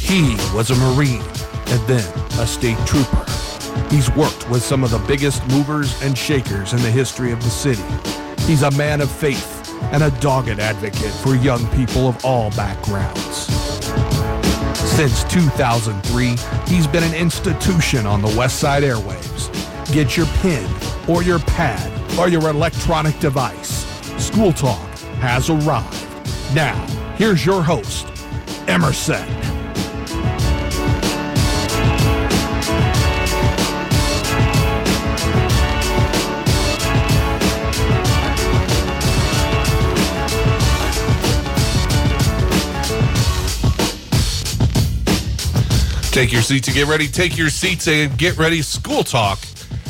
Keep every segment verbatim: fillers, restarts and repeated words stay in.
He was a Marine and then a state trooper. He's worked with some of the biggest movers and shakers in the history of the city. He's a man of faith and a dogged advocate for young people of all backgrounds. Since two thousand three, he's been an institution on the West Side airwaves. Get your pen or your pad or your electronic device. School Talk has arrived. Now, here's your host, Emerson. Take your seats and get ready. Take your seats and get ready. School Talk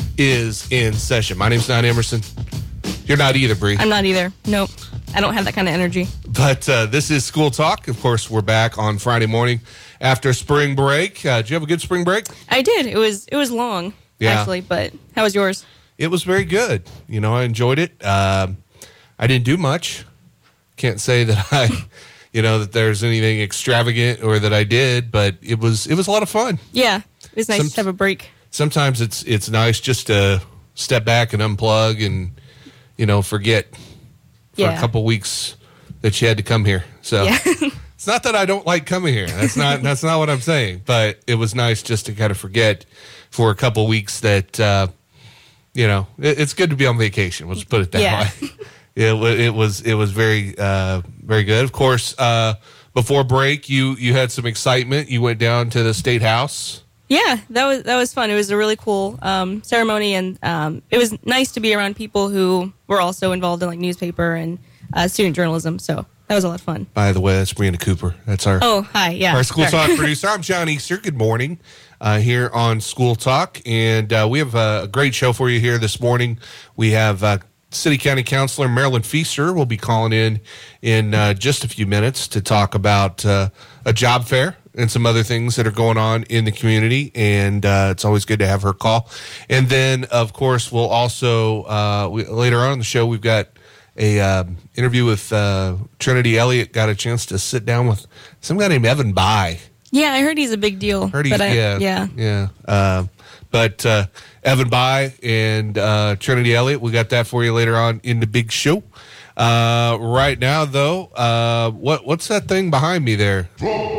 is in session. My name's not Emerson. You're not either, Bree. I'm not either. Nope. I don't have that kind of energy. But uh, this is School Talk. Of course, we're back on Friday morning after spring break. Uh, did you have a good spring break? I did. It was it was long, yeah. actually. But how was yours? It was very good. You know, I enjoyed it. Um, I didn't do much. Can't say that I... You know, that there's anything extravagant or that I did, but it was it was a lot of fun. Yeah, it was nice Some, to have a break. Sometimes it's it's nice just to step back and unplug and, you know, forget for yeah. a couple weeks that you had to come here. So yeah. It's not that I don't like coming here. That's not that's not what I'm saying. But it was nice just to kind of forget for a couple weeks that, uh, you know, it, it's good to be on vacation. Let's put it that yeah. way. It, it was it was very uh, very good. Of course, uh, before break, you you had some excitement. You went down to the State House. Yeah, that was that was fun. It was a really cool um, ceremony, and um, it was nice to be around people who were also involved in like newspaper and uh, student journalism. So that was a lot of fun. By the way, that's Brianna Cooper. That's our oh hi yeah our School Sorry. Talk producer. I'm John Easter. Good morning uh, here on School Talk, and uh, we have a great show for you here this morning. We have. Uh, City County Councilor Marilyn Feaster will be calling in in uh, just a few minutes to talk about uh, a job fair and some other things that are going on in the community, and uh, it's always good to have her call. And then, of course, we'll also, uh, we, later on in the show, we've got a uh, interview with uh, Trinity Elliott. Got a chance to sit down with some guy named Evan By. Yeah, I heard he's a big deal. Heard he's, but I, yeah, yeah. Yeah. Uh, but uh, Evan By and uh, Trinity Elliott, we got that for you later on in the big show. Uh, right now, though, uh, what what's that thing behind me there? All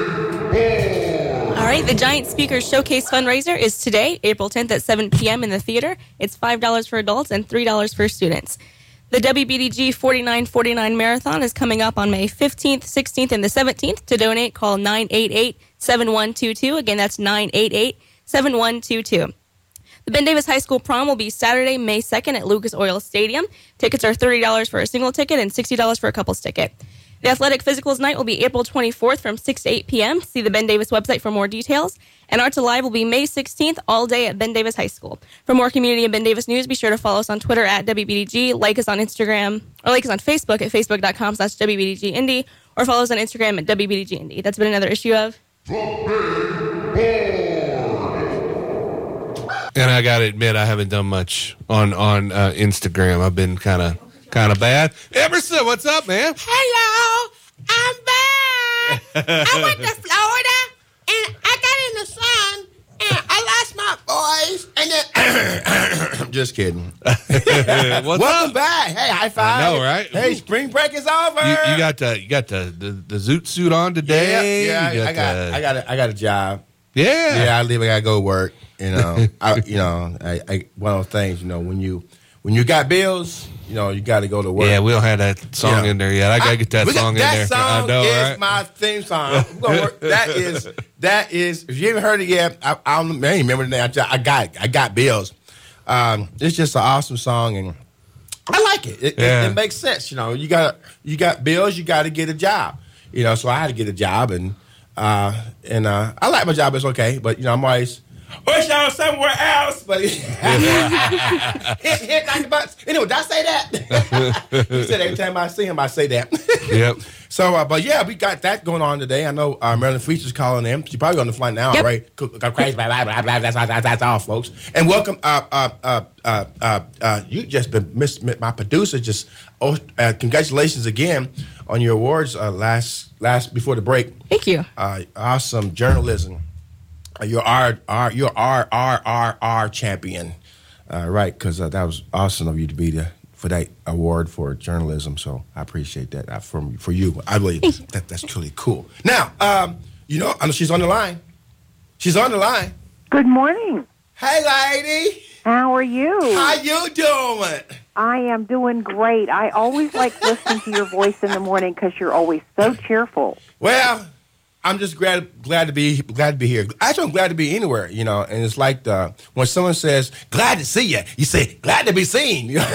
right, the Giant Speakers Showcase fundraiser is today, April tenth at seven p.m. in the theater. It's five dollars for adults and three dollars for students. The W B D G forty-nine forty-nine Marathon is coming up on May fifteenth, sixteenth, and the seventeenth. To donate, call nine eight eight, seven one two two. Again, that's nine eight eight, seven one two two. The Ben Davis High School prom will be Saturday, May second at Lucas Oil Stadium. Tickets are thirty dollars for a single ticket and sixty dollars for a couple's ticket. The Athletic Physicals Night will be April twenty-fourth from six to eight p.m. See the Ben Davis website for more details. And Arts Alive will be May sixteenth, all day at Ben Davis High School. For more community and Ben Davis news, be sure to follow us on Twitter at W B D G, like us on Instagram, or like us on Facebook at facebook.com slash WBDGIndy, or follow us on Instagram at W B D G Indy. That's been another issue of... And I got to admit, I haven't done much on, on uh, Instagram. I've been kind of kind of bad. Emerson, what's up, man? Hello, I'm back. I went to Florida, and I got in the sun, and I lost my voice, and then... Just kidding. What's Welcome up? back. Hey, high five. I know, right? Hey, spring break is over. You, you got the you got the, the, the zoot suit on today. Yeah, You yeah I, got, the- I got, a, I got a job. yeah, Yeah, I leave. I gotta go to work. You know, I, you know, I, I, one of those things. You know, when you, when you got bills, you know, you got to go to work. Yeah, we don't have that song Yeah. in there yet. I gotta get that I- song in that there. That song I know, is right? my theme song. I'm gonna work- that is that is. If you haven't heard it yet, I, I don't I ain't remember the name. I, just, I got it. I got bills. Um, it's just an awesome song, and I like it. It, Yeah. it. it makes sense. You know, you got you got bills. You got to get a job. You know, so I had to get a job, and uh, and uh, I like my job. It's okay, but you know, I'm always Wish I was somewhere else, but hit, hit like the butts. Anyway, did I say that? He said every time I see him, I say that. Yep. So, uh, but yeah, we got that going on today. I know uh, Marilyn Feaster's calling in. She's probably on the flight now, Yep. right? Go crazy, blah, blah, blah, blah. That's, that's, that's all, folks. And welcome. Uh, uh, uh, uh, uh, uh, you just been miss, my producer. Just oh, uh, congratulations again on your awards uh, last last before the break. Thank you. Uh, awesome journalism. Uh, you're our, our you're our our our our champion, uh, right? Because uh, that was awesome of you to be the for that award for journalism. So I appreciate that uh, from for you. I really that that's truly cool. Now, um, you know, I know she's on the line. She's on the line. Good morning. Hey, lady. How are you? How you doing? I am doing great. I always like listening to your voice in the morning because you're always so cheerful. Well, I'm just glad glad to be glad to be here. Actually, I'm glad to be anywhere, you know. And it's like the, when someone says "glad to see you," you say "glad to be seen." You know?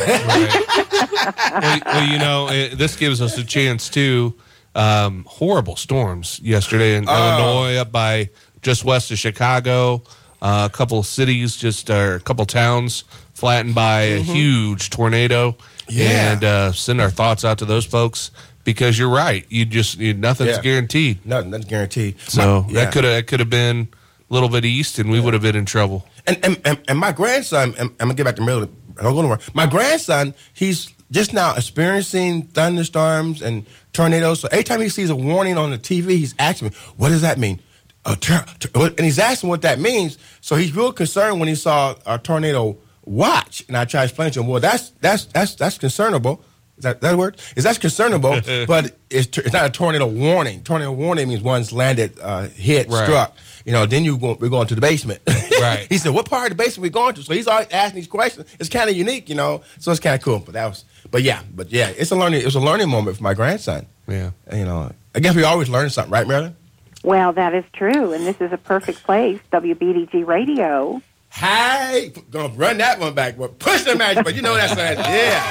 Right. well, well, you know, it, this gives us a chance too. Um, horrible storms yesterday in Oh. Illinois, up by just west of Chicago. Uh, a couple of cities, just uh, a couple towns flattened by a huge tornado. Yeah. And uh, send our thoughts out to those folks because you're right. You just you, nothing's Yeah. guaranteed. Nothing, that's guaranteed. So My- yeah. that could have that could have been a little bit east, and we would have been in trouble. And and, and, and my grandson, and I'm gonna get back to Maryland. Don't go nowhere. My grandson, he's just now experiencing thunderstorms and tornadoes. So every time he sees a warning on the T V, he's asking me, "What does that mean?" A tur- tur- and he's asking what that means. So he's real concerned when he saw a tornado watch. And I try to explain to him, well, that's that's that's that's concernable. Is that that word? Is that's concernable? But it's, t- it's not a tornado warning. Tornado warning means one's landed, uh, hit, Right. struck. You know, then you go, we're going to the basement. Right. He said, "What part of the basement we going to?" So he's always asking these questions. It's kind of unique, you know. So it's kind of cool. But that was, but yeah, but yeah, it's a learning. It was a learning moment for my grandson. Yeah. You know, I guess we always learn something, right, Marilyn? Well, that is true, and this is a perfect place, W B D G Radio. Hey, gonna run that one back. Well, push the magic, but you know that's right. Yeah.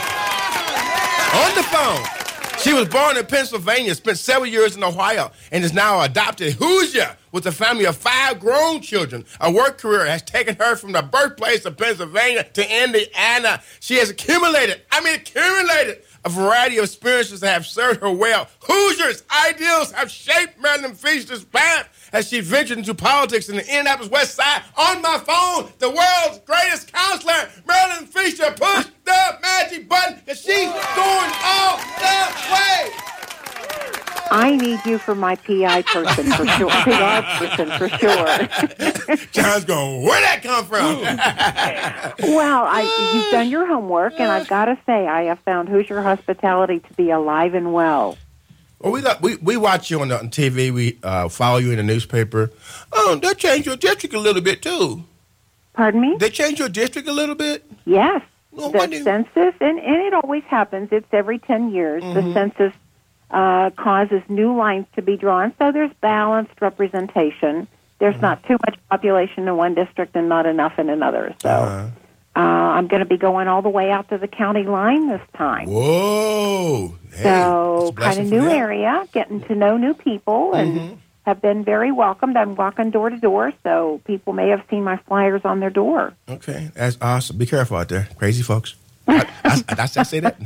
On the phone. She was born in Pennsylvania, spent several years in Ohio, and is now adopted Hoosier with a family of five grown children. A work career has taken her from the birthplace of Pennsylvania to Indiana. She has accumulated, I mean accumulated, a variety of experiences that have served her well. Hoosiers' ideals have shaped Marilyn Feaster's path as she ventured into politics in the Indianapolis West Side. On my phone, the world's greatest counselor, Marilyn Feaster, pushed the magic button because she's going all the way. I need you for my P I person for sure. P R person for sure. John's going, where'd that come from? Well, I, you've done your homework, and I've got to say, I have found Hoosier Hospitality to be alive and well. Well, we, we we watch you on, the, on T V. We uh, follow you in the newspaper. Oh, they changed your district a little bit, too. Pardon me? They changed your district a little bit? Yes. Well, The what do you- census, and, and it always happens, it's every ten years, the census uh, causes new lines to be drawn, so there's balanced representation. There's not too much population in one district and not enough in another. So Uh-huh. uh, I'm going to be going all the way out to the county line this time. Whoa. Hey, So that's a kind blessing of for new them. area, getting to know new people, and have been very welcomed. I'm walking door to door, so people may have seen my flyers on their door. Okay, that's awesome. Be careful out there, crazy folks. I, I, I, I say that.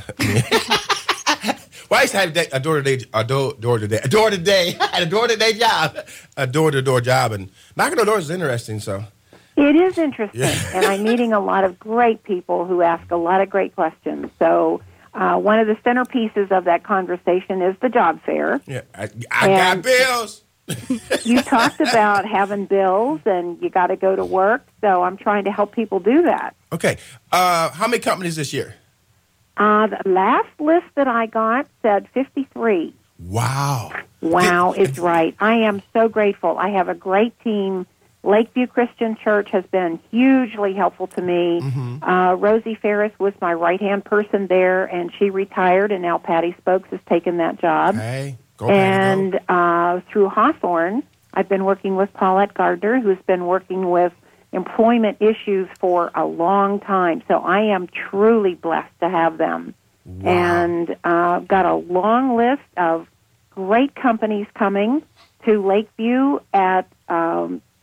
Well, I used to have a door to day, a door door to day, a door to day, I had a door to day job, a door to door job, and knocking on doors is interesting. So, It is interesting, Yeah. and I'm meeting a lot of great people who ask a lot of great questions. So uh, one of the centerpieces of that conversation is the job fair. yeah, I, I got And- bills. You talked about having bills, and you got to go to work, so I'm trying to help people do that. Okay, uh, how many companies this year? Uh, the last list that I got said fifty-three. Wow. Wow, Did- is right. I am so grateful. I have a great team. Lakeview Christian Church has been hugely helpful to me. Mm-hmm. Uh, Rosie Ferris was my right-hand person there, and she retired, and now Patty Spokes has taken that job. Hey, go Patty, and go. uh, through Hawthorne, I've been working with Paulette Gardner, who's been working with employment issues for a long time. So I am truly blessed to have them. Wow. And uh, got a long list of great companies coming to Lakeview at um,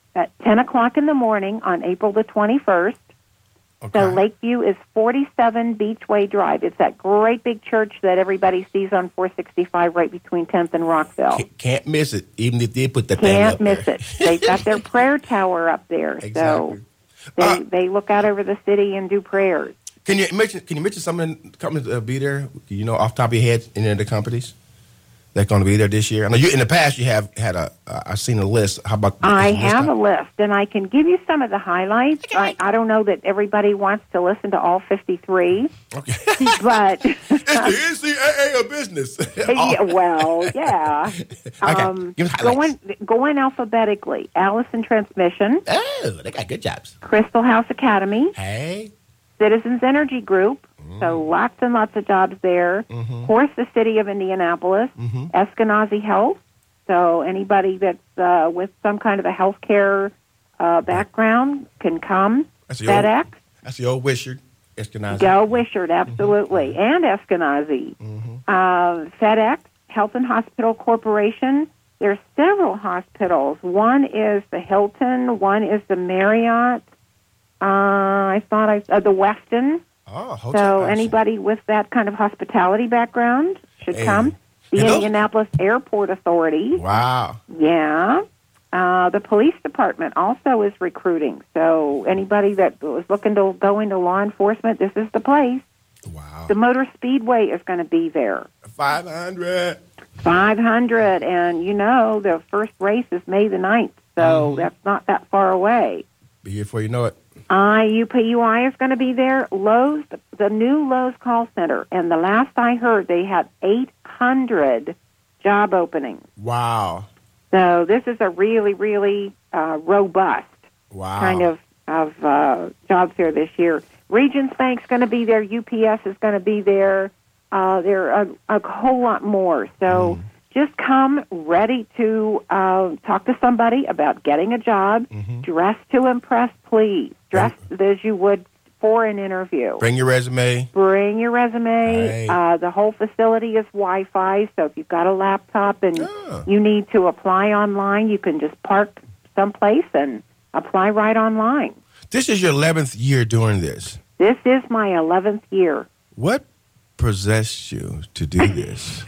at ten o'clock in the morning on April the twenty-first. Okay. So Lakeview is forty-seven Beachway Drive. It's that great big church that everybody sees on four sixty-five right between tenth and Rockville. Can't, can't miss it, even if they put the thing up Can't miss there. it. They've got their prayer tower up there. Exactly. So they, Uh, they look out over the city and do prayers. Can you mention? Can you mention some of the companies that will be there? You know, off the top of your head, any of the companies that's going to be there this year? I know you in the past you have had a. Uh, I've seen a list. How about I this have a time? list, and I can give you some of the highlights. I, I don't know that everybody wants to listen to all fifty-three, Okay. but It's the N C A A of business. yeah, well, yeah. Okay. Um, Give us highlights. going going alphabetically: Allison Transmission, Oh, they got good jobs. Crystal House Academy, Hey. Citizens Energy Group. Mm. So lots and lots of jobs there. Mm-hmm. Of course, the City of Indianapolis, Mm-hmm. Eskenazi Health. So anybody that's uh, with some kind of a healthcare uh, background can come. That's the old, FedEx, that's the old Wishard. Eskenazi. Go Wishart, absolutely, and Eskenazi. Mm-hmm. Uh, FedEx, Health and Hospital Corporation. There's several hospitals. One is the Hilton. One is the Marriott. Uh, I thought I uh, the Westin. Oh, hotel. So Nice. anybody with that kind of hospitality background should Hey. come. The And those- Indianapolis Airport Authority. Wow. Yeah. Uh, the police department also is recruiting. So anybody that was looking to go into law enforcement, this is the place. Wow. The Motor Speedway is going to be there. Five hundred. five hundred, and you know, the first race is May the ninth, so Mhm. that's not that far away. Be here before you know it. I U P U I is going to be there. Lowe's, the new Lowe's call center, and the last I heard, they had eight hundred job openings. Wow. So this is a really, really uh, robust Wow. kind of of uh, job fair this year. Regions Bank's going to be there. U P S is going to be there. Uh, there are a, a whole lot more. So Mm. just come ready to uh, talk to somebody about getting a job. Mhm. Dress to impress, please. Dress as you would for an interview. Bring your resume. Bring your resume. Right. Uh, the whole facility is Wi-Fi, so if you've got a laptop and Oh. you need to apply online, you can just park someplace and apply right online. This is your eleventh year doing this. This is my eleventh year. What possessed you to do this?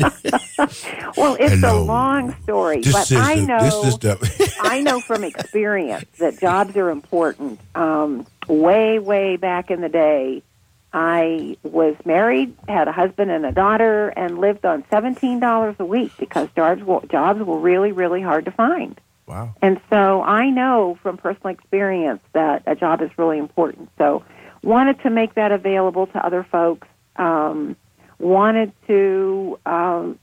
Well, it's Hello. a long story, This but is I the- know this is the- I know from experience that jobs are important. Um, way, way back in the day, I was married, had a husband and a daughter, and lived on seventeen dollars a week because jobs were, jobs were really, really hard to find. Wow. And so I know from personal experience that a job is really important. So wanted to make that available to other folks. Um, wanted to, um,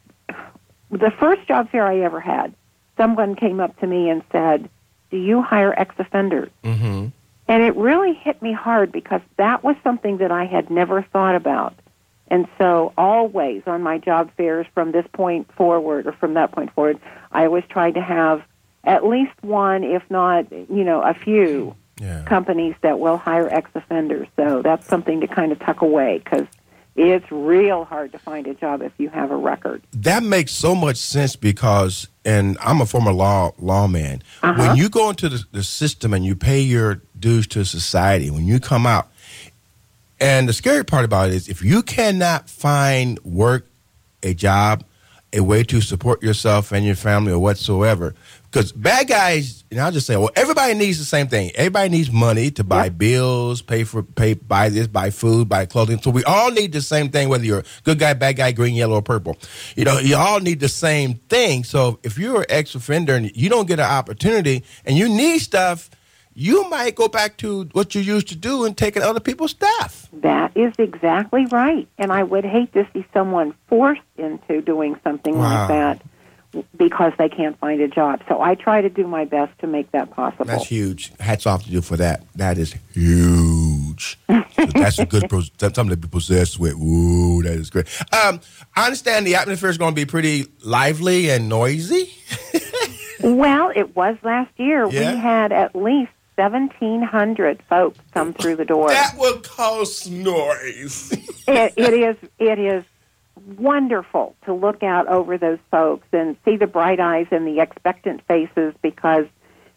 the first job fair I ever had, someone came up to me and said, "Do you hire ex-offenders?" Mm-hmm. And it really hit me hard because that was something that I had never thought about. And so always on my job fairs from this point forward or from that point forward, I always tried to have at least one, if not, you know, a few Yeah. companies that will hire ex-offenders. So that's something to kind of tuck away because it's real hard to find a job if you have a record. That makes so much sense because, and I'm a former law lawman. Uh-huh. When you go into the, the system and you pay your dues to society, when you come out, and the scary part about it is if you cannot find work, a job, a way to support yourself and your family or whatsoever, because bad guys, and I'll just say, well, everybody needs the same thing. Everybody needs money to buy Yep. bills, pay for, pay, buy this, buy food, buy clothing. So we all need the same thing, whether you're a good guy, bad guy, green, yellow, or purple. You know, you all need the same thing. So if you're an ex-offender and you don't get an opportunity and you need stuff, you might go back to what you used to do and taking other people's stuff. That is exactly right. And I would hate to see someone forced into doing something Wow. like that because they can't find a job. So I try to do my best to make that possible. That's huge. Hats off to you for that. That is huge. So that's a good, pro- that's something to be possessed with. Ooh, that is great. Um, I understand the atmosphere is going to be pretty lively and noisy. Well, it was last year. Yeah. We had at least seventeen hundred folks come through the door. That will cause noise. it, it is it is wonderful to look out over those folks and see the bright eyes and the expectant faces because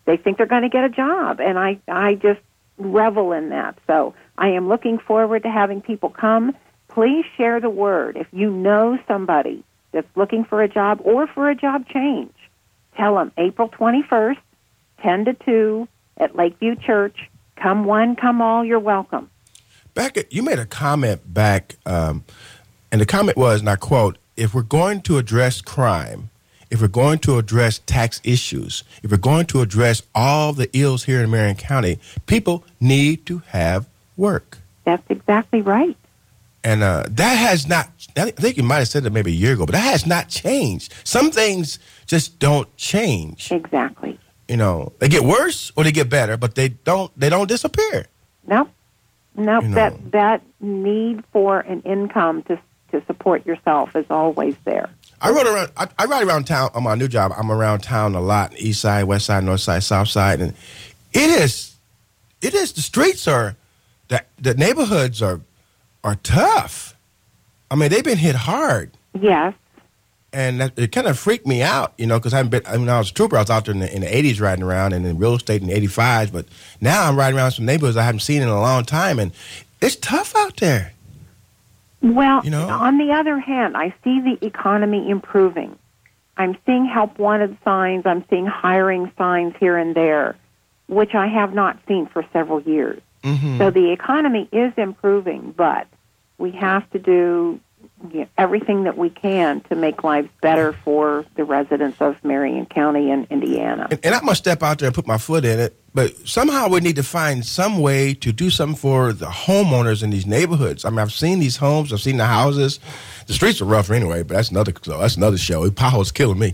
they think they're going to get a job, and I, I just revel in that. So I am looking forward to having people come. Please share the word. If you know somebody that's looking for a job or for a job change, tell them April twenty-first, ten to two at Lakeview Church. Come one, come all, you're welcome. Back at, you made a comment back, um, and the comment was, and I quote, if we're going to address crime, if we're going to address tax issues, if we're going to address all the ills here in Marion County, people need to have work. That's exactly right. And uh, that has not, I think you might have said that maybe a year ago, but that has not changed. Some things just don't change. Exactly. You know, they get worse or they get better, but they don't they don't disappear. Nope. Nope. You know. That that need for an income to to support yourself is always there. I rode around. I, I ride around town on my new job. I'm around town a lot, east side, west side, north side, south side, and it is, it is. The streets are, the the neighborhoods are, are tough. I mean, they've been hit hard. Yes. And that, it kind of freaked me out, you know, because I haven't been. I mean, I was a trooper. I was out there in the, in the eighties riding around, and in real estate in the eighty-fives. But now I'm riding around some neighborhoods I haven't seen in a long time, and it's tough out there. Well, You know? on the other hand, I see the economy improving. I'm seeing help wanted signs. I'm seeing hiring signs here and there, which I have not seen for several years. Mm-hmm. So the economy is improving, but we have to do you know, everything that we can to make lives better for the residents of Marion County and Indiana. And, and I'm going to step out there and put my foot in it, but somehow we need to find some way to do something for the homeowners in these neighborhoods. I mean, I've seen these homes, I've seen the houses. The streets are rougher anyway, but that's another so that's another show. Powell's killing me.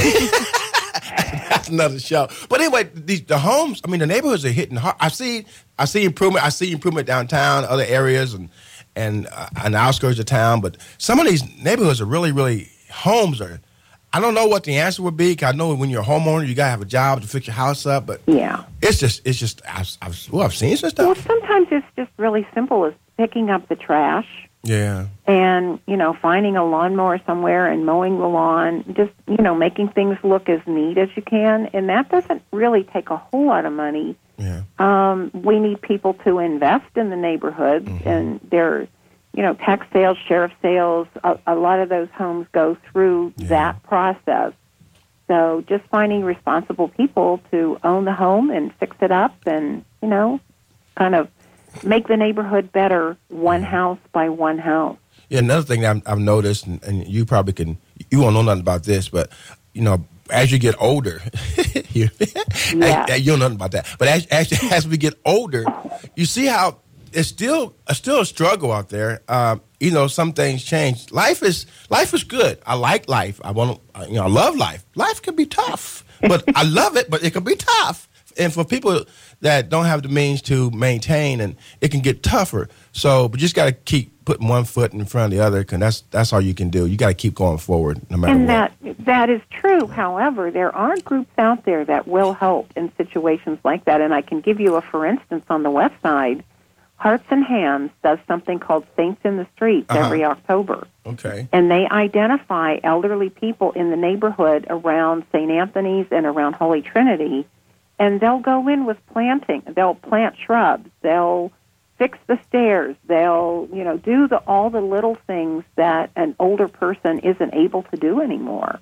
That's another show. But anyway, the, the homes, I mean, the neighborhoods are hitting hard. I see I see improvement. I see improvement downtown, other areas, and and uh, on the outskirts of town. But some of these neighborhoods are really, really, homes are, I don't know what the answer would be, because I know when you're a homeowner, you got to have a job to fix your house up. But Yeah. it's just, it's just, I've, I've, well, I've seen some Well, stuff. sometimes it's just really simple as picking up the trash Yeah. and, you know, finding a lawnmower somewhere and mowing the lawn, just, you know, making things look as neat as you can. And that doesn't really take a whole lot of money. Yeah. Um, we need people to invest in the neighborhoods, Mm-hmm. and there, you know, tax sales, sheriff sales, a, a lot of those homes go through Yeah. that process. So just finding responsible people to own the home and fix it up and, you know, kind of make the neighborhood better one house by one house. Yeah, another thing that I've, I've noticed, and, and you probably can, you won't know nothing about this, but, you know, as you get older, you, Yeah. you don't know nothing about that, but as, as, as we get older, you see how it's still, it's still a struggle out there. Um, you know, some things change. Life is, life is good. I like life. I want to, you know, I love life. Life can be tough, but I love it, but it can be tough. And for people that don't have the means to maintain, and it can get tougher. So, but you just got to keep putting one foot in front of the other, because that's that's all you can do. You got to keep going forward, no matter And what. that that is true. However, there are groups out there that will help in situations like that. And I can give you a for instance on the west side. Hearts and Hands does something called Saints in the Streets Uh-huh. every October. Okay. And they identify elderly people in the neighborhood around Saint Anthony's and around Holy Trinity, and they'll go in with planting. They'll plant shrubs. They'll fix the stairs. They'll, you know, do the all the little things that an older person isn't able to do anymore.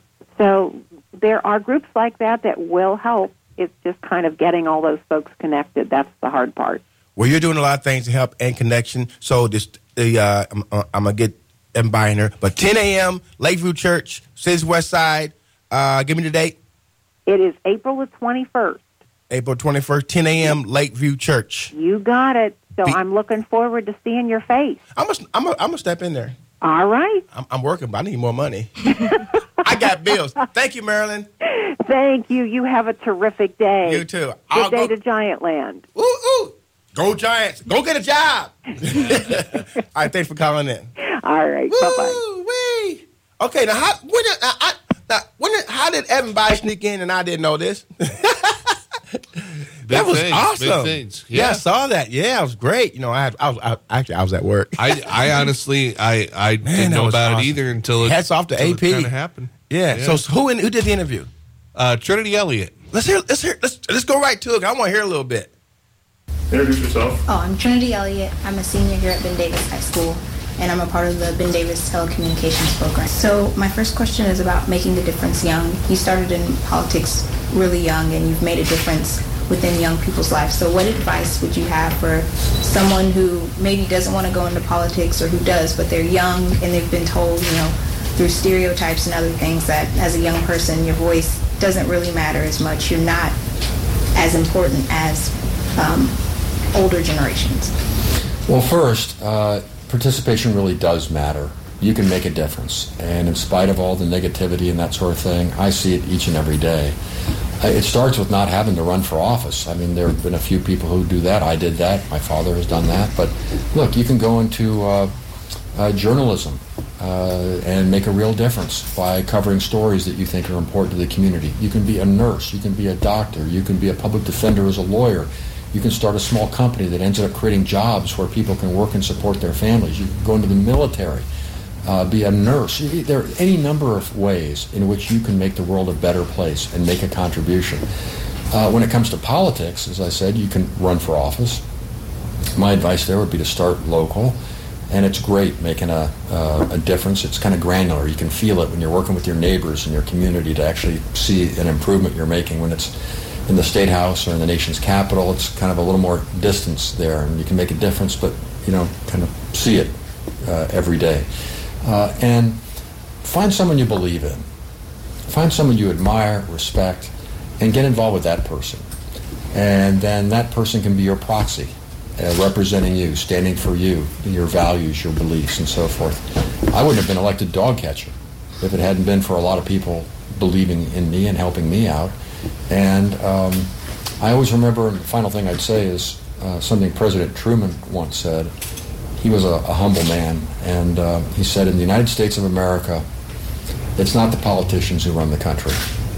So there are groups like that that will help. It's just kind of getting all those folks connected. That's the hard part. Well, you're doing a lot of things to help and connection. So this, the uh, I'm, uh, I'm gonna get them buying her. But ten a.m. Lakeview Church, Cities West Side. Uh, give me the date. It is April the twenty-first. April twenty-first, ten a.m. Lakeview Church. You got it. So Be- I'm looking forward to seeing your face. I'm gonna, I'm gonna, I'm gonna step in there. All right. I'm, I'm working, but I need more money. I got bills. Thank you, Marilyn. Thank you. You have a terrific day. You too. Good I'll day go- to Giantland. Ooh, ooh. Go Giants. Go get a job. All right, thanks for calling in. All right. Bye-bye. Woo, wee. Okay, now how when did, uh, I, now, when did, how did Evan Bay sneak in and I didn't know this? That was things, awesome. Big things. Yeah. Yeah. I saw that. Yeah, it was great. You know, I, had, I was I, actually I was at work. I, I honestly, I, I Man, didn't that know was about awesome. it either until it, Hats off to A P. kind of happened. yeah. So who in, who did the interview? Uh, Trinity Elliott. Let's hear. Let's hear. Let's let's go right to it. I want to hear a little bit. Introduce yourself. Oh, I'm Trinity Elliott. I'm a senior here at Ben Davis High School, and I'm a part of the Ben Davis Telecommunications Program. So my first question is about making a difference young. You started in politics really young, and you've made a difference within young people's lives. So what advice would you have for someone who maybe doesn't want to go into politics, or who does, but they're young and they've been told, you know, through stereotypes and other things, that as a young person, your voice doesn't really matter as much. You're not as important as um, older generations. Well, first, uh, participation really does matter. You can make a difference. And in spite of all the negativity and that sort of thing, I see it each and every day. Uh, it starts with not having to run for office. I mean, there have been a few people who do that. I did that. My father has done that. But look, you can go into uh, uh, journalism uh, and make a real difference by covering stories that you think are important to the community. You can be a nurse. You can be a doctor. You can be a public defender as a lawyer. You can start a small company that ends up creating jobs where people can work and support their families. You can go into the military, uh, be a nurse. There are any number of ways in which you can make the world a better place and make a contribution. Uh, when it comes to politics, as I said, you can run for office. My advice there would be to start local, and it's great making a, uh, a difference. It's kind of granular. You can feel it when you're working with your neighbors in your community to actually see an improvement you're making. When it's in the State House or in the nation's capital, it's kind of a little more distance there, and you can make a difference, but, you know, kind of see it uh, every day. Uh, and find someone you believe in. Find someone you admire, respect, and get involved with that person. And then that person can be your proxy, uh, representing you, standing for you, your values, your beliefs, and so forth. I wouldn't have been elected dog catcher if it hadn't been for a lot of people believing in me and helping me out. And um, I always remember, and the final thing I'd say is uh, something President Truman once said. He was a, a humble man, and uh, he said, in the United States of America, it's not the politicians who run the country.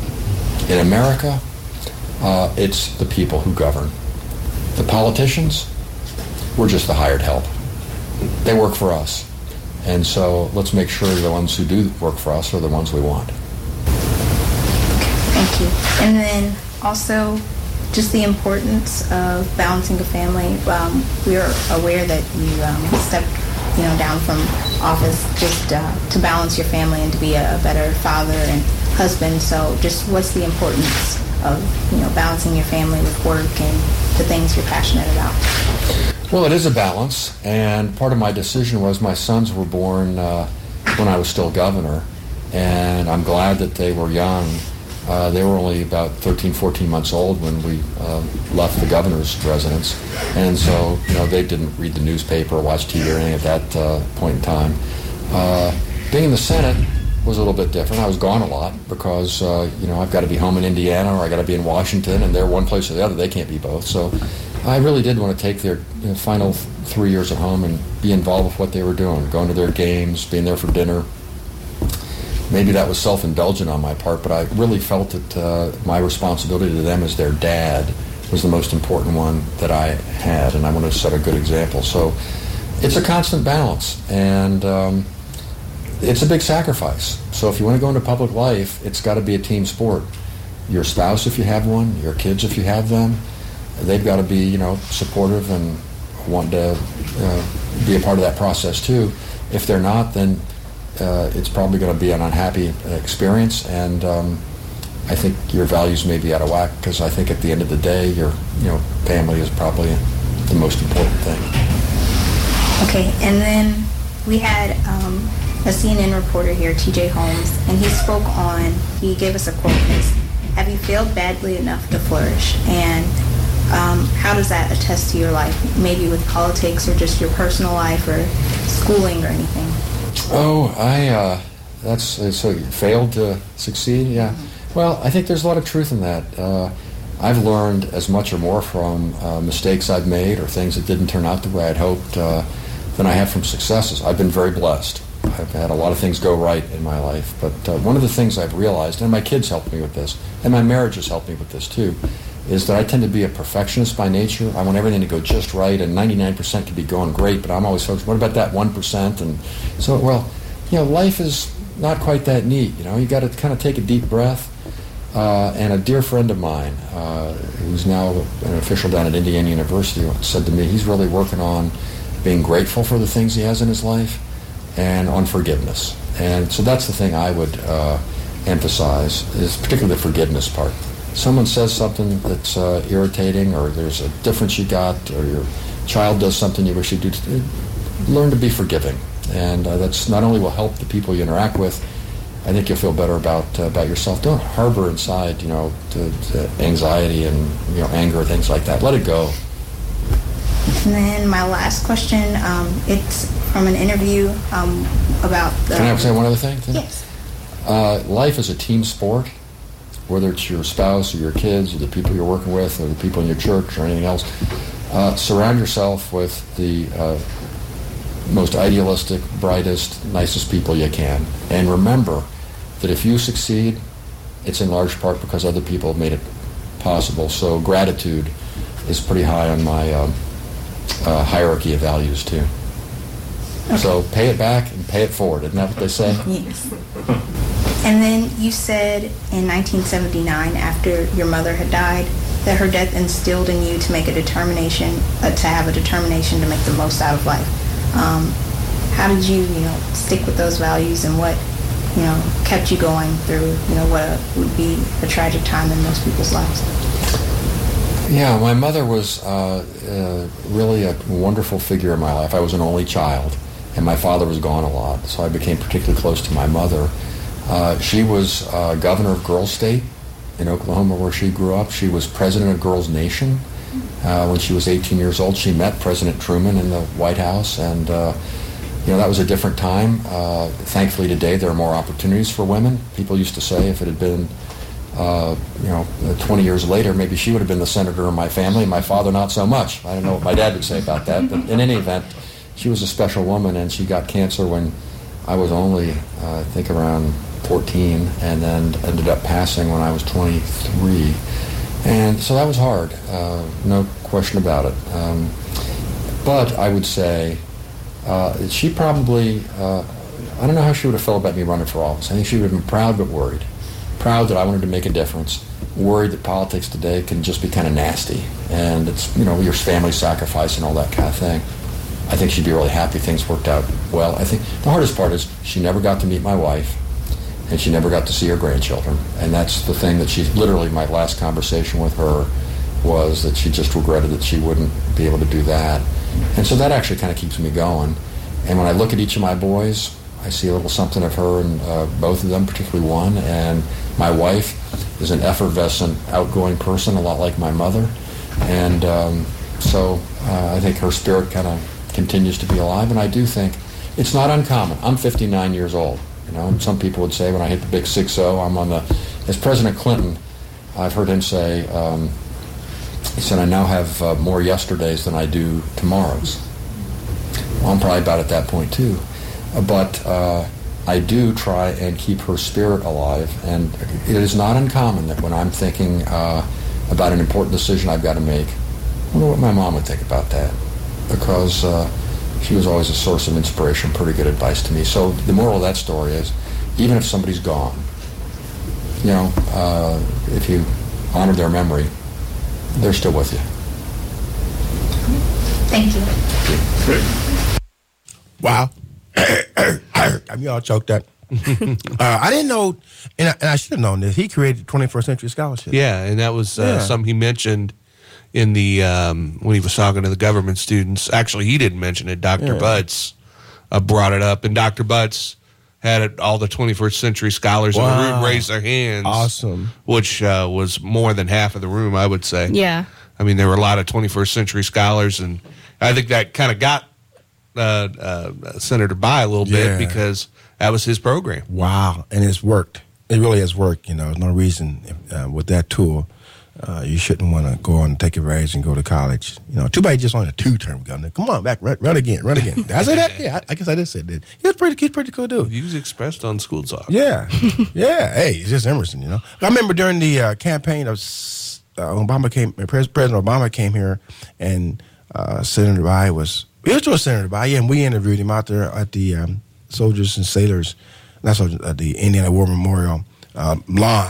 In America, uh, it's the people who govern. The politicians, we're just the hired help. They work for us. And so let's make sure the ones who do work for us are the ones we want. Thank you. And then also, just the importance of balancing a family. Um, we are aware that you um, stepped, you know, down from office just uh, to balance your family and to be a, a better father and husband. So, just what's the importance of, you know, balancing your family with work and the things you're passionate about? Well, it is a balance, and part of my decision was my sons were born uh, when I was still governor, and I'm glad that they were young. Uh, they were only about thirteen, fourteen months old when we uh, left the governor's residence. And so, you know, they didn't read the newspaper or watch T V or anything at that uh, point in time. Uh, being in the Senate was a little bit different. I was gone a lot because, uh, you know, I've got to be home in Indiana or I've got to be in Washington, and they're one place or the other. They can't be both. So I really did want to take their you know, final three years at home and be involved with what they were doing, going to their games, being there for dinner. Maybe that was self-indulgent on my part, but I really felt that uh, my responsibility to them as their dad was the most important one that I had, and I wanted to set a good example. So it's a constant balance, and um, it's a big sacrifice. So if you want to go into public life, it's got to be a team sport. Your spouse, if you have one, your kids, if you have them, they've got to be, you know, supportive and want to uh, be a part of that process too. If they're not, then Uh, it's probably going to be an unhappy experience, and um, I think your values may be out of whack, because I think at the end of the day, your you know family is probably the most important thing. Okay, and then we had um, a C N N reporter here, T J Holmes, and he spoke on, he gave us a quote, it's, "Have you failed badly enough to flourish?" And um, how does that attest to your life, maybe with politics or just your personal life or schooling or anything? Oh, I, uh, that's, so you failed to succeed? Yeah. Mm-hmm. Well, I think there's a lot of truth in that. Uh, I've learned as much or more from uh, mistakes I've made or things that didn't turn out the way I'd hoped uh, than I have from successes. I've been very blessed. I've had a lot of things go right in my life, but uh, one of the things I've realized, and my kids helped me with this, and my marriage has helped me with this too, is that I tend to be a perfectionist by nature. I want everything to go just right, and ninety-nine percent could be going great, but I'm always focused, what about that one percent? And so, well, you know, life is not quite that neat. You know, you got to kind of take a deep breath Uh, and a dear friend of mine, uh, who's now an official down at Indiana University, said to me he's really working on being grateful for the things he has in his life and on forgiveness. And so that's the thing I would uh, emphasize, is particularly the forgiveness part. Someone says something that's uh, irritating, or there's a difference you got, or your child does something you wish you'd do, learn to be forgiving. And uh, that's not only will help the people you interact with, I think you'll feel better about uh, about yourself. Don't harbor inside, you know, the, the anxiety and, you know, anger, things like that. Let it go. And then my last question, um, it's from an interview um, about the... Can I say one other thing? Yes. Uh, life is a team sport, whether it's your spouse or your kids or the people you're working with or the people in your church or anything else. Uh, surround yourself with the uh, most idealistic, brightest, nicest people you can. And remember that if you succeed, it's in large part because other people have made it possible. So gratitude is pretty high on my um, uh, hierarchy of values, too. Okay. So pay it back and pay it forward. Isn't that what they say? Yes. And then you said in nineteen seventy-nine, after your mother had died, that her death instilled in you to make a determination, uh, to have a determination to make the most out of life. Um, how did you, you know, stick with those values, and what, you know, kept you going through, you know, what would be a tragic time in most people's lives? Yeah, my mother was uh, uh, really a wonderful figure in my life. I was an only child, and my father was gone a lot, so I became particularly close to my mother. Uh, she was uh, governor of Girls State in Oklahoma, where she grew up. She was president of Girls Nation. Uh, when she was eighteen years old, she met President Truman in the White House, and uh, you know, that was a different time. Uh, thankfully today there are more opportunities for women. People used to say if it had been uh, you know, twenty years later, maybe she would have been the senator in my family, my father not so much. I don't know what my dad would say about that, but in any event, she was a special woman, and she got cancer when I was only, uh, I think, around fourteen, and then ended up passing when I was twenty-three. And so that was hard, uh, no question about it. Um, but I would say uh, she probably, uh, I don't know how she would have felt about me running for office. I think she would have been proud but worried. Proud that I wanted to make a difference. Worried that politics today can just be kind of nasty. And it's, you know, your family sacrifice and all that kind of thing. I think she'd be really happy things worked out well. I think the hardest part is she never got to meet my wife, and she never got to see her grandchildren. And that's the thing that she, literally my last conversation with her was that she just regretted that she wouldn't be able to do that. And so that actually kind of keeps me going. And when I look at each of my boys, I see a little something of her in uh, both of them, particularly one. And my wife is an effervescent, outgoing person, a lot like my mother. And um, so uh, I think her spirit kind of continues to be alive. And I do think it's not uncommon. I'm fifty-nine years old. You know, and some people would say when I hit the big six oh, I'm on the, as President Clinton, I've heard him say, um, he said, I now have uh, more yesterdays than I do tomorrows. Well, I'm probably about at that point too. Uh, but uh, I do try and keep her spirit alive, and it is not uncommon that when I'm thinking uh, about an important decision I've got to make, I wonder what my mom would think about that, because uh, she was always a source of inspiration, pretty good advice to me. So the moral of that story is, even if somebody's gone, you know, uh, if you honor their memory, they're still with you. Thank you. Wow. I mean, y'all choked up. uh, I didn't know, and I, and I should have known this. He created twenty-first Century Scholarship. Yeah, and that was uh, Yeah. something he mentioned in the um, when he was talking to the government students. Actually, he didn't mention it. Doctor Yeah. Butts uh, brought it up, and Doctor Butts had it, all the twenty-first Century Scholars in the Wow. room raise their hands. Awesome. Which uh, was more than half of the room, I would say. Yeah. I mean, there were a lot of twenty-first Century Scholars, and I think that kind of got uh, uh, Senator by a little Yeah. bit because that was his program. Wow, and it's worked. It really has worked. You know, there's no reason uh, with that tool uh, you shouldn't want to go on and take advantage and go to college. You know, too bad just on a two-term governor. Come on, back, run, run again, run again. Did I say that? Yeah, I, I guess I did say that. He was pretty, he's pretty cool dude. Views expressed on School Talk. Yeah, yeah. Hey, it's just Emerson, you know. I remember during the uh, campaign of uh, Obama came, President Obama came here, and uh, Senator Bai was. He was to a Senator Bai, yeah, and we interviewed him out there at the um, Soldiers and Sailors, not soldiers, at the Indiana War Memorial um, lawn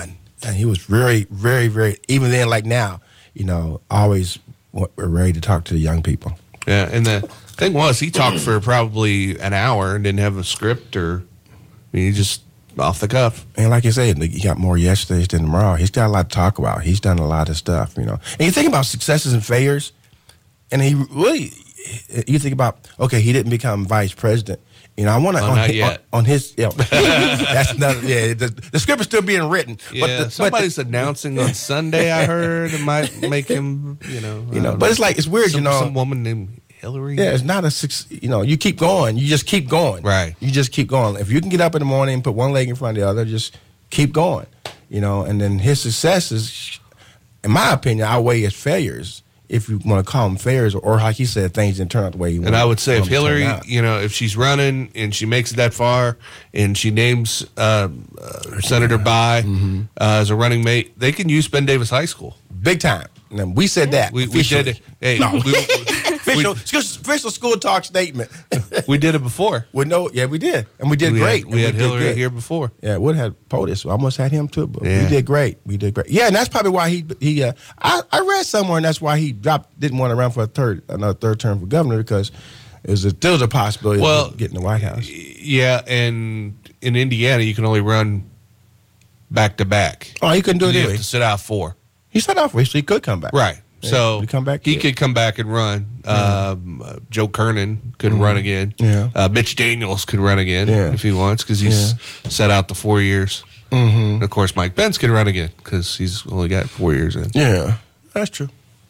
And he was very, very, very, even then, like now, you know, always we're ready to talk to the young people. Yeah, and the thing was, he talked for probably an hour and didn't have a script or, I mean, he just off the cuff. And like you said, he got more yesterdays than tomorrow. He's got a lot to talk about. He's done a lot of stuff, you know. And you think about successes and failures, and he really, you think about, okay, he didn't become vice president. You know, I want to oh, on, not his, yet. on, on his. You know, that's not. Yeah, the, the script is still being written. Yeah, but the, somebody's but the, announcing on Sunday. I heard it might make him. You know, you know. uh, But it's like it's weird. some, you know, some woman named Hillary. yeah, it's not a six. You know, you keep going. You just keep going. Right. You just keep going. If you can get up in the morning and put one leg in front of the other, just keep going. You know, and then his successes, in my opinion, outweigh his failures. If you want to call them failures, or like he said, things didn't turn out the way he wanted. And I would say if them to turn Hillary, out. you know, if she's running and she makes it that far and she names uh, uh, Senator Bai Mm-hmm. uh, as a running mate, they can use Ben Davis High School. Big time. And we said that. We, we did it. Hey, No. we, official, official school talk statement. we did it before. We know, yeah, we did, and we did we great. Had, we had And did Hillary good. here before. Yeah, would have POTUS. I almost had him too, but Yeah. we did great. We did great. Yeah, and that's probably why he he. Uh, I I read somewhere, and that's why he dropped. Didn't want to run for a third another third term for governor because it was a, there was a possibility Well, of getting the White House. Yeah, and in Indiana, you can only run back to back. Oh, he couldn't do it You anyway. have to sit out four. He started off with, so he could come back. Right. Yeah, So he come back. he yeah. could come back and run. Um, uh, Joe Kernan could run again. Yeah. Uh, Mitch Daniels could run again Yeah. if he wants because he's set out the four years. Mm-hmm. And of course, Mike Pence can run again because he's only got four years in. Yeah, that's true.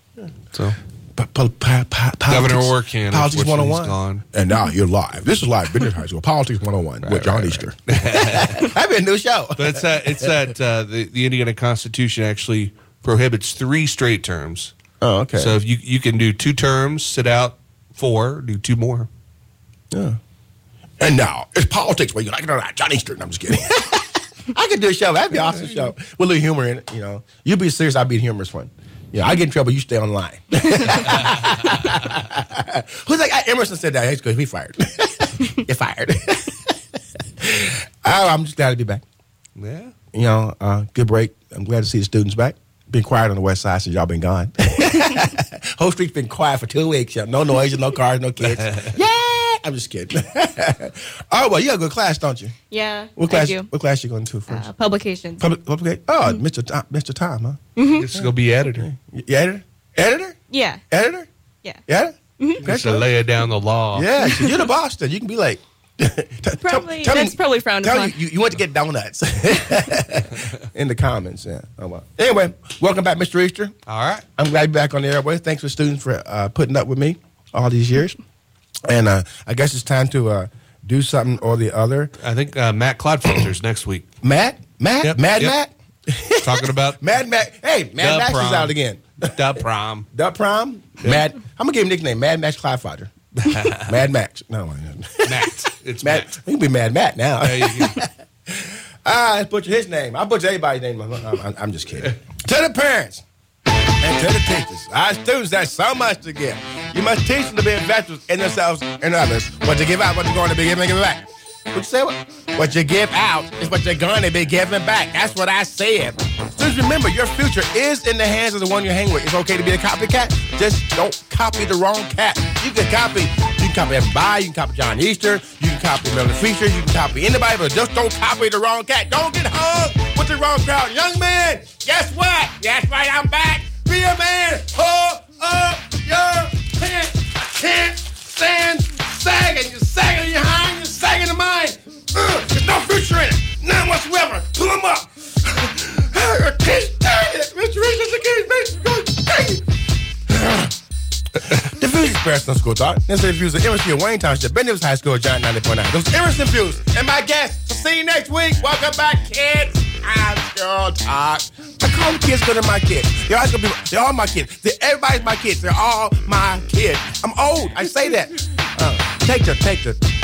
So But po- po- po- Governor politics- Orkin, Politics one oh unfortunately, one. he's gone. And now you're live. This is live Business High School. Politics one oh one with John right, Easter. That'd be a new show. But it's that it's that uh, the, the Indiana Constitution actually prohibits three straight terms. Oh, okay. So if you you can do two terms, sit out four, do two more. Yeah. And now it's politics. Where you like it, John Easter. No, I'm just kidding. I could do a show. That'd be an awesome show with a little humor in it. You know, you be serious. I'd be a humorous one. Yeah, I get in trouble. You stay on the line. Who's like I, Emerson said that? He's good. He fired. You're fired. oh, I'm just glad to be back. Yeah. You know, uh, good break. I'm glad to see the students back. Been quiet on the west side since y'all been gone. Whole street's been quiet for two weeks. Y'all. No noise, no cars, no kids. Yeah, I'm just kidding. Oh well, you got to go to class, don't you? Yeah, What class? I do. What class you going to first? Uh, publications. Public, public. Oh, Mister Tom, Mister Tom, huh? Just go be editor. You editor, editor, Yeah, editor, yeah. editor. Just to lay it down the law. Yeah, so you're the boss. Then you can be like. T- Probably tell me- that's probably frowned Tell upon. you, you, you went to get donuts in the comments. Yeah. Oh, well. Anyway, welcome back, Mister Easter. All right. I'm glad to be back on the airways. Thanks for students for uh, putting up with me all these years. And uh, I guess it's time to uh, do something or the other. I think uh, Matt Clodfelter's next week. Matt, Matt, Yep, Mad yep. Matt, Talking about Mad Matt. Hey, Mad The Max is prom. out again. the prom. The prom. Mad. I'm gonna give him a nickname. Mad Max Clydefather. Mad Max. No, Matt. It's Matt. Matt. He can be Mad Matt now. There you go. Ah, let's butcher his name. I butcher everybody's name. I'm, I'm, I'm just kidding. To the parents and to the teachers, our students have so much to give. You must teach them to be investors in themselves and others. What you give out, what you're going to be giving, giving back. What you say? What? What you give out is what you're going to be giving back. That's what I said. Students, remember, your future is in the hands of the one you hang with. It's okay to be a copycat. Just don't copy the wrong cat. You can copy. You can copy everybody. You can copy John Easter. You can copy Melanie Fisher. You can copy anybody, but just don't copy the wrong cat. Don't get hung with the wrong crowd. Young man, guess what? That's right, I'm back. Be a man. Pull up your pants. I can't stand sagging. You're sagging your behind. You're sagging the mind. Uh, there's no future in it. None whatsoever. Pull them up. I can't stand it. Mister Reese, I can't. The views expressed on School Talk. This is the views of Emerson Wayne Township, Ben Davis High School, Giant ninety point nine. Those Emerson views. And my guests. So see you next week. Welcome back, kids. I'm School Talk. I call the kids because they're my kids. They're all, gonna be, they're all my kids. They're, everybody's my kids. They're all my kids. I'm old. I say that. Uh, take the, take the.